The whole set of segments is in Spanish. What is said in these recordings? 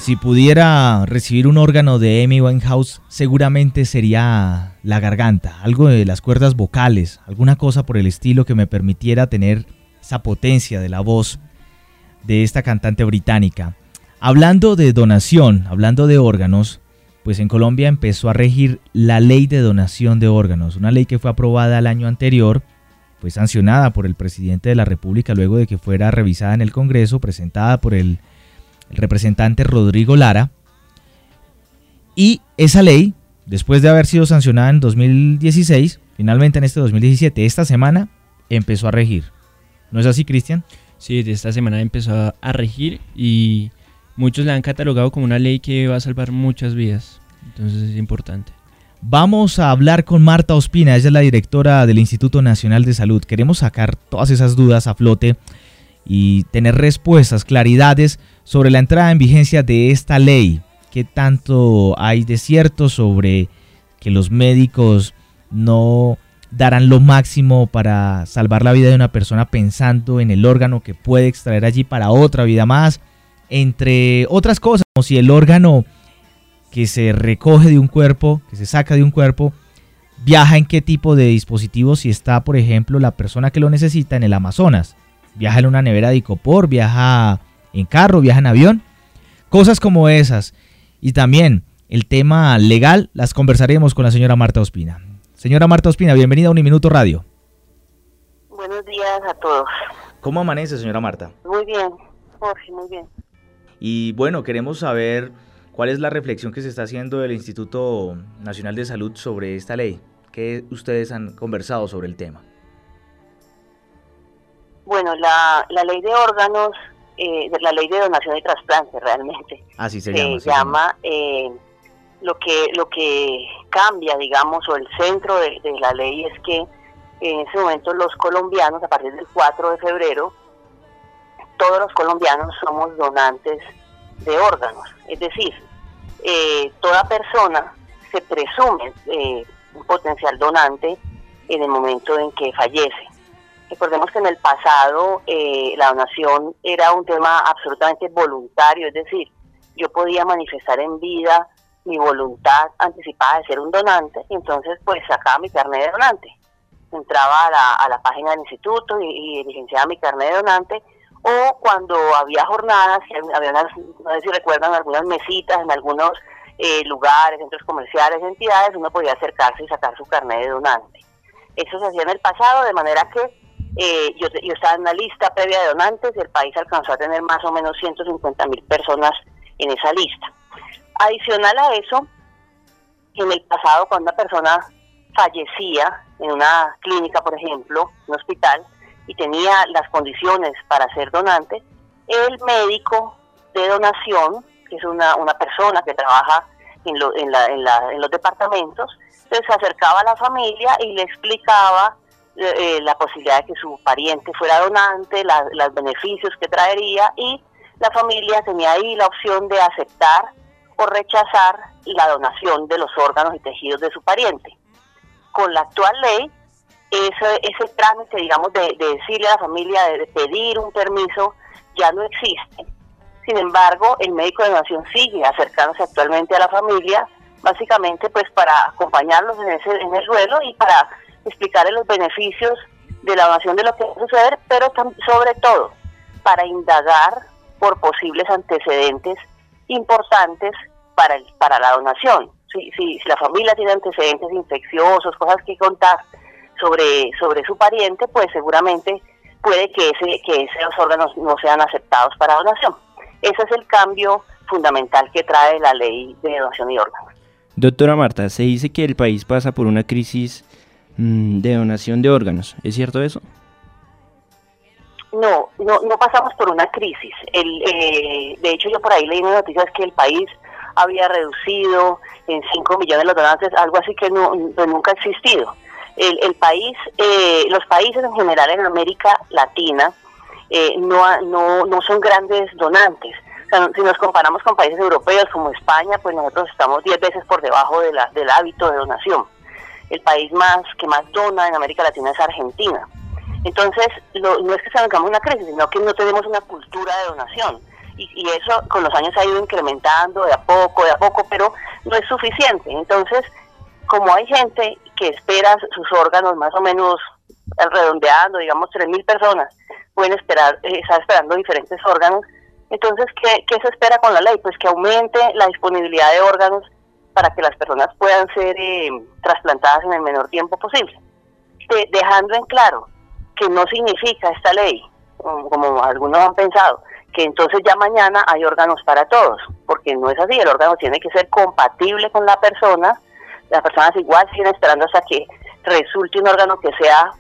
Si pudiera recibir un órgano de Amy Winehouse, seguramente sería la garganta, algo de las cuerdas vocales, alguna cosa por el estilo que me permitiera tener esa potencia de la voz de esta cantante británica. Hablando de donación, hablando de órganos, pues en Colombia empezó a regir la ley de donación de órganos, una ley que fue aprobada el año anterior, pues sancionada por el presidente de la República luego de que fuera revisada en el Congreso, presentada por el representante Rodrigo Lara. Y esa ley, después de haber sido sancionada en 2016, finalmente en este 2017, esta semana, empezó a regir. ¿No es así, Cristian? Sí, de esta semana empezó a regir y muchos la han catalogado como una ley que va a salvar muchas vidas. Entonces es importante. Vamos a hablar con Marta Ospina, ella es la directora del Instituto Nacional de Salud. Queremos sacar todas esas dudas a flote y tener respuestas, claridades sobre la entrada en vigencia de esta ley. ¿Qué tanto hay de cierto sobre que los médicos no darán lo máximo para salvar la vida de una persona pensando en el órgano que puede extraer allí para otra vida más? Entre otras cosas, como si el órgano que se recoge de un cuerpo, que se saca de un cuerpo, viaja en qué tipo de dispositivo, si está, por ejemplo, la persona que lo necesita en el Amazonas. Viaja en una nevera de icopor, viaja en carro, viaja en avión, cosas como esas. Y también el tema legal las conversaremos con la señora Marta Ospina. Señora Marta Ospina, bienvenida a Uniminuto Radio. Buenos días a todos. ¿Cómo amanece, señora Marta? Muy bien, Jorge, muy bien. Y bueno, queremos saber cuál es la reflexión que se está haciendo del Instituto Nacional de Salud sobre esta ley. ¿Qué ustedes han conversado sobre el tema? Bueno, la ley de órganos, la ley de donación y trasplante realmente. Así se llama. Lo que cambia, digamos, o el centro de la ley es que en ese momento los colombianos, a partir del 4 de febrero, todos los colombianos somos donantes de órganos. Es decir, toda persona se presume un potencial donante en el momento en que fallece. Recordemos que en el pasado la donación era un tema absolutamente voluntario, es decir, yo podía manifestar en vida mi voluntad anticipada de ser un donante y entonces pues sacaba mi carnet de donante. Entraba a la página del instituto y diligenciaba mi carnet de donante, o cuando había jornadas, había no sé si recuerdan, algunas mesitas en algunos lugares, centros comerciales, entidades, uno podía acercarse y sacar su carnet de donante. Eso se hacía en el pasado, de manera que yo estaba en una lista previa de donantes, el país alcanzó a tener más o menos 150.000 personas en esa lista. Adicional a eso, en el pasado, cuando una persona fallecía en una clínica, por ejemplo, un hospital, y tenía las condiciones para ser donante, el médico de donación, que es una persona que trabaja en los departamentos, se acercaba a la familia y le explicaba la posibilidad de que su pariente fuera donante, los beneficios que traería, y la familia tenía ahí la opción de aceptar o rechazar la donación de los órganos y tejidos de su pariente. Con la actual ley, ese trámite, digamos, de decirle a la familia, de pedir un permiso, ya no existe. Sin embargo, el médico de donación sigue acercándose actualmente a la familia, básicamente pues para acompañarlos en el duelo y para explicarles los beneficios de la donación, de lo que va a suceder, pero sobre todo para indagar por posibles antecedentes importantes para la donación. Si la familia tiene antecedentes infecciosos, cosas que contar sobre su pariente, pues seguramente puede que esos órganos no sean aceptados para donación. Ese es el cambio fundamental que trae la ley de donación y órganos. Doctora Marta, se dice que el país pasa por una crisis de donación de órganos. ¿Es cierto eso? No pasamos por una crisis. De hecho, yo por ahí leí una noticia que el país había reducido en 5 millones los donantes, algo así que nunca ha existido. El país, los países en general en América Latina no son grandes donantes. O sea, si nos comparamos con países europeos como España, pues nosotros estamos 10 veces por debajo del hábito de donación. El país que más dona en América Latina es Argentina. Entonces, no es que tengamos una crisis, sino que no tenemos una cultura de donación. y eso con los años ha ido incrementando de a poco, pero no es suficiente. Entonces, como hay gente que espera sus órganos más o menos redondeando, digamos 3.000 personas, pueden estar esperando diferentes órganos. Entonces, ¿qué se espera con la ley? Pues que aumente la disponibilidad de órganos para que las personas puedan ser trasplantadas en el menor tiempo posible. Dejando en claro que no significa esta ley, como algunos han pensado, que entonces ya mañana hay órganos para todos, porque no es así. El órgano tiene que ser compatible con la persona. Las personas igual siguen esperando hasta que resulte un órgano que sea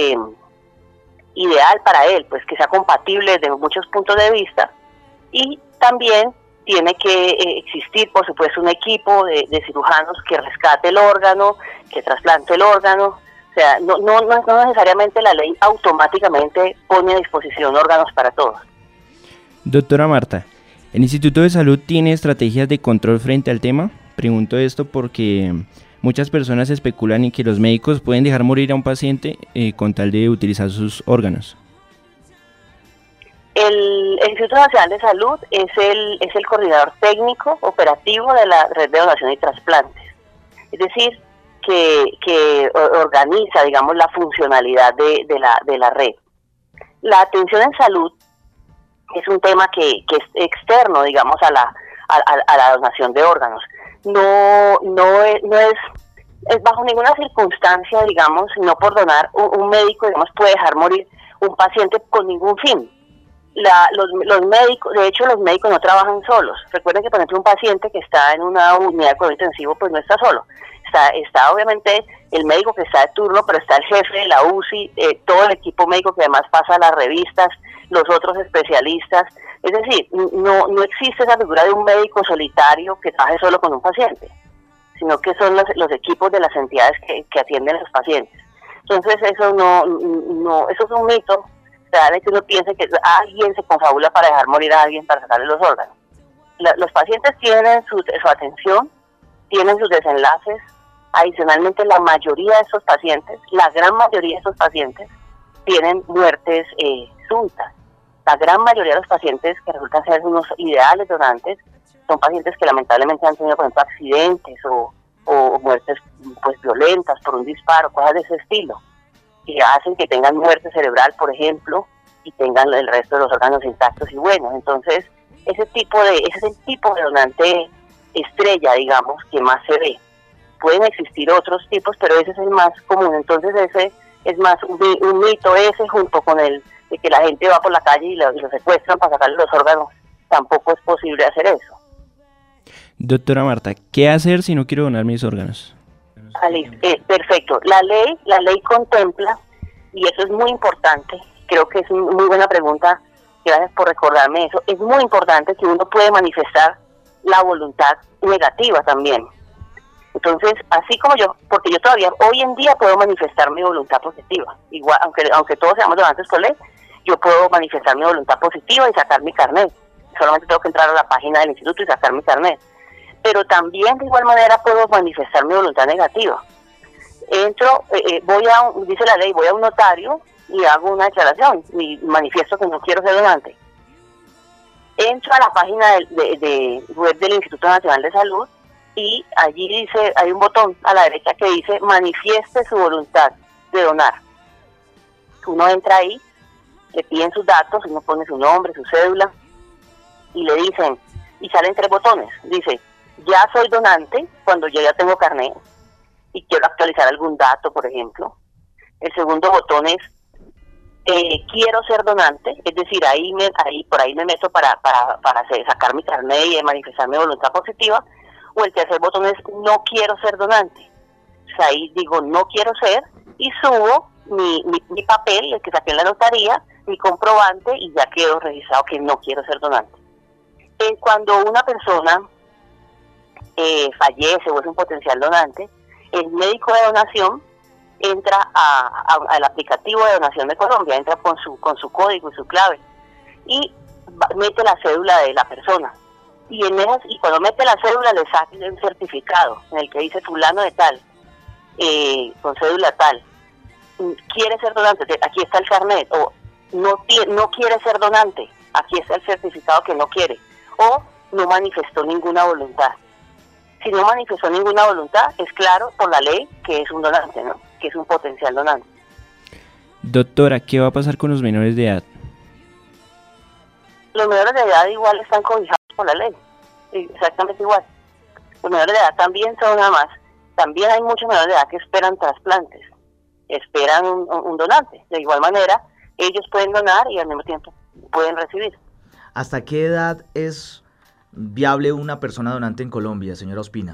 ideal para él, pues que sea compatible desde muchos puntos de vista. Y también tiene que existir, por supuesto, un equipo de cirujanos que rescate el órgano, que trasplante el órgano. O sea, no necesariamente la ley automáticamente pone a disposición órganos para todos. Doctora Marta, ¿el Instituto de Salud tiene estrategias de control frente al tema? Pregunto esto porque muchas personas especulan en que los médicos pueden dejar morir a un paciente con tal de utilizar sus órganos. El Instituto Nacional de Salud es el coordinador técnico operativo de la red de donación y trasplantes. Es decir, que organiza, digamos, la funcionalidad de la red. La atención en salud es un tema que es externo, digamos, a la donación de órganos. No es bajo ninguna circunstancia, digamos, no por donar, un médico, digamos, puede dejar morir un paciente con ningún fin. Los médicos, de hecho, los médicos no trabajan solos. Recuerden que, por ejemplo, un paciente que está en una unidad de cuidado intensivo, pues no está solo. Está obviamente el médico que está de turno, pero está el jefe de la UCI, todo el equipo médico que además pasa las revistas, los otros especialistas. Es decir, no existe esa figura de un médico solitario que trabaje solo con un paciente, sino que son los equipos de las entidades que atienden a los pacientes. Entonces eso eso es un mito, de que uno piense que alguien se confabula para dejar morir a alguien para sacarle los órganos. Los pacientes tienen su atención, tienen sus desenlaces. Adicionalmente, la mayoría de estos pacientes, la gran mayoría de estos pacientes, tienen muertes súbitas. La gran mayoría de los pacientes que resultan ser unos ideales donantes son pacientes que lamentablemente han tenido, por ejemplo, accidentes o muertes pues violentas por un disparo, cosas de ese estilo, que hacen que tengan muerte cerebral, por ejemplo, y tengan el resto de los órganos intactos y buenos. Entonces, ese es el tipo de donante estrella, digamos, que más se ve. Pueden existir otros tipos, pero ese es el más común. Entonces ese es más un mito, ese junto con el de que la gente va por la calle y lo secuestran para sacarle los órganos. Tampoco es posible hacer eso. Doctora Marta, ¿qué hacer si no quiero donar mis órganos? Perfecto. La ley contempla, y eso es muy importante, creo que es una muy buena pregunta, gracias por recordarme eso, es muy importante que uno puede manifestar la voluntad negativa también. Entonces, así como porque yo todavía hoy en día puedo manifestar mi voluntad positiva, igual, aunque todos seamos donantes por ley, yo puedo manifestar mi voluntad positiva y sacar mi carnet. Solamente tengo que entrar a la página del instituto y sacar mi carnet. Pero también de igual manera puedo manifestar mi voluntad negativa. Entro, dice la ley, voy a un notario y hago una declaración y manifiesto que no quiero ser donante. Entro a la página de web del Instituto Nacional de Salud y allí hay un botón a la derecha que dice manifieste su voluntad de donar. Uno entra ahí, le piden sus datos, uno pone su nombre, su cédula y le dicen, y salen 3 botones, dice, ya soy donante cuando yo ya tengo carnet y quiero actualizar algún dato, por ejemplo. El segundo botón es quiero ser donante, es decir, por ahí me meto para sacar mi carnet y manifestar mi voluntad positiva. O el tercer botón es no quiero ser donante. O sea, ahí digo no quiero ser y subo mi papel, el que saqué en la notaría, mi comprobante y ya quedo registrado que no quiero ser donante. Cuando una persona fallece o es un potencial donante, el médico de donación entra al aplicativo de donación de Colombia, entra con su código y su clave y mete la cédula de la persona. Y cuando mete la cédula le saca un certificado en el que dice fulano de tal, con cédula tal, quiere ser donante, aquí está el carnet, o no quiere ser donante, aquí está el certificado que no quiere, o no manifestó ninguna voluntad. Si no manifestó ninguna voluntad, es claro por la ley que es un donante, ¿no? Que es un potencial donante. Doctora, ¿qué va a pasar con los menores de edad? Los menores de edad igual están cobijados por la ley, exactamente igual. Los menores de edad también son nada más. También hay muchos menores de edad que esperan trasplantes, esperan un donante. De igual manera, ellos pueden donar y al mismo tiempo pueden recibir. ¿Hasta qué edad es viable una persona donante en Colombia, señora Ospina?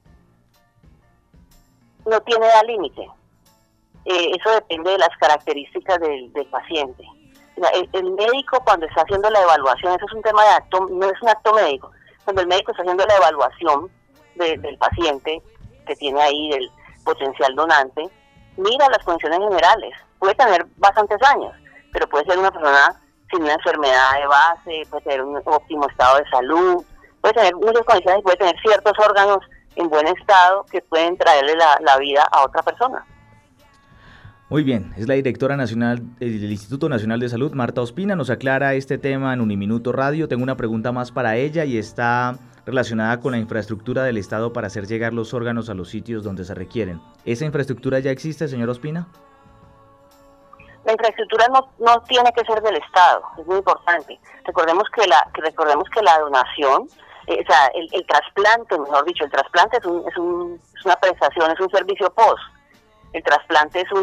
No tiene edad límite. Eso depende de las características del paciente. El médico, cuando está haciendo la evaluación, eso es un tema de acto, no es un acto médico. Cuando el médico está haciendo la evaluación del paciente que tiene ahí, del potencial donante, mira las condiciones generales. Puede tener bastantes años, pero puede ser una persona sin una enfermedad de base, puede tener un óptimo estado de salud, puede tener muchas condiciones y puede tener ciertos órganos en buen estado que pueden traerle la vida a otra persona. Muy bien, es la directora nacional del Instituto Nacional de Salud, Marta Ospina, nos aclara este tema en Uniminuto Radio. Tengo una pregunta más para ella y está relacionada con la infraestructura del Estado para hacer llegar los órganos a los sitios donde se requieren. ¿Esa infraestructura ya existe, señora Ospina? La infraestructura no tiene que ser del Estado, es muy importante. Recordemos que la donación, o sea, el trasplante, mejor dicho, el trasplante es una prestación, es un servicio post. El trasplante es un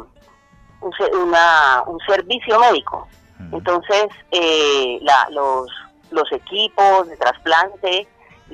servicio médico. Entonces, los equipos de trasplante,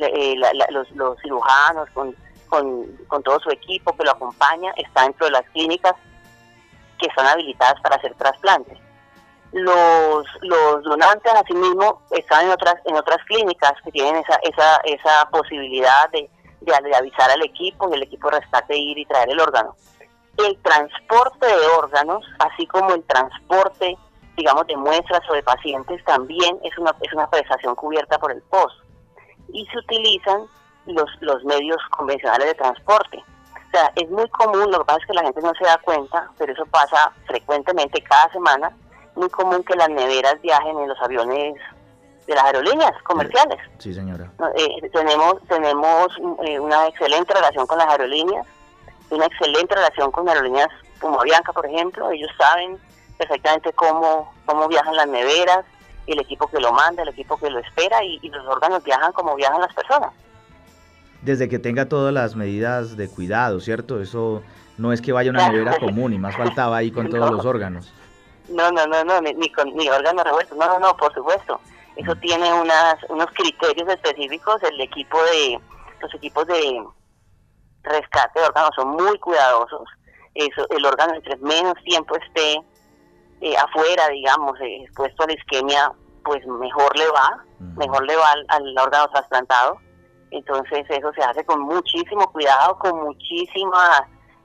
los cirujanos con todo su equipo que lo acompaña, está dentro de las clínicas que están habilitadas para hacer trasplantes. Los donantes, asimismo, están en otras clínicas que tienen esa posibilidad de avisar al equipo y el equipo de rescate ir y traer el órgano. El transporte de órganos, así como el transporte, digamos, de muestras o de pacientes, también es una prestación cubierta por el POS. Y se utilizan los medios convencionales de transporte. O sea, es muy común, lo que pasa es que la gente no se da cuenta, pero eso pasa frecuentemente cada semana, muy común que las neveras viajen en los aviones de las aerolíneas comerciales. Sí, señora. Tenemos una excelente relación con las aerolíneas, una excelente relación con aerolíneas como Avianca, por ejemplo. Ellos saben perfectamente cómo viajan las neveras, el equipo que lo manda, el equipo que lo espera, y los órganos viajan como viajan las personas. Desde que tenga todas las medidas de cuidado, ¿cierto? Eso no es que vaya a una nevera común, y más faltaba ahí con todos los órganos. No, ni órganos revueltos, no, por supuesto. Eso tiene unos criterios específicos. Los equipos de rescate de órganos son muy cuidadosos. El órgano, entre menos tiempo esté afuera, digamos, expuesto a la isquemia, pues mejor le va al órgano trasplantado. Entonces eso se hace con muchísimo cuidado, con muchísima...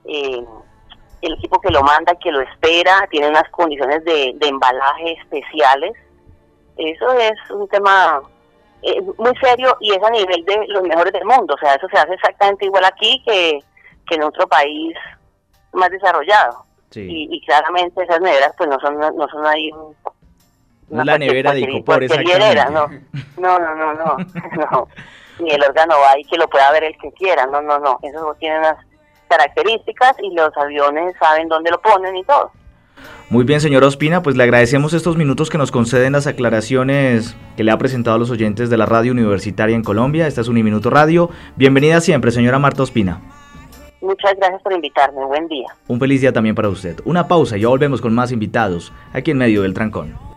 el equipo que lo manda, que lo espera, tiene unas condiciones de embalaje especiales. Eso es un tema muy serio y es a nivel de los mejores del mundo. O sea, eso se hace exactamente igual aquí que en otro país más desarrollado. Sí. Y claramente esas neveras pues no son ahí no es la nevera de Icopor, exactamente. No. Ni el órgano va ahí que lo pueda ver el que quiera. No. Eso tiene unas características y los aviones saben dónde lo ponen y todo. Muy bien, señora Ospina, pues le agradecemos estos minutos que nos conceden, las aclaraciones que le ha presentado a los oyentes de la radio universitaria en Colombia. Esta es Uniminuto Radio. Bienvenida siempre, señora Marta Ospina. Muchas gracias por invitarme. Buen día. Un feliz día también para usted. Una pausa y ya volvemos con más invitados aquí en Medio del Trancón.